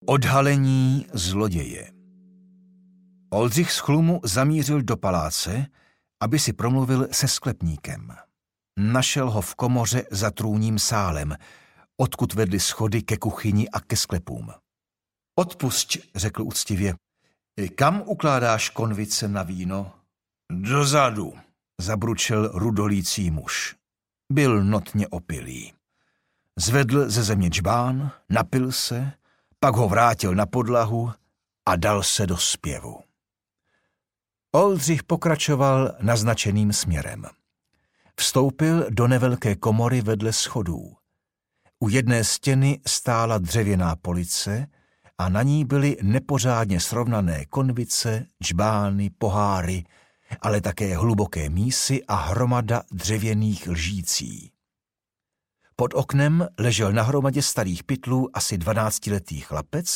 Odhalení zloděje. Oldřich z Chlumu zamířil do paláce, aby si promluvil se sklepníkem. Našel ho v komoře za trůním sálem, odkud vedly schody ke kuchyni a ke sklepům. Odpusť, řekl úctivě, kam ukládáš konvice na víno? Dozadu, zabručel rudolící muž. Byl notně opilý. Zvedl ze země džbán, napil se, pak ho vrátil na podlahu a dal se do zpěvu. Oldřich pokračoval naznačeným směrem. Vstoupil do nevelké komory vedle schodů. U jedné stěny stála dřevěná police a na ní byly nepořádně srovnané konvice, džbány, poháry, ale také hluboké mísy a hromada dřevěných lžící. Pod oknem ležel na hromadě starých pytlů asi 12letý chlapec